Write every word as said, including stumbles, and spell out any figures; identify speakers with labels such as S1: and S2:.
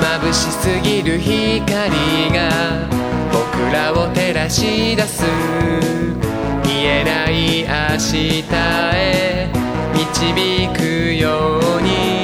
S1: 眩しすぎる光が僕らを照らし出す。見えない明日へ導くように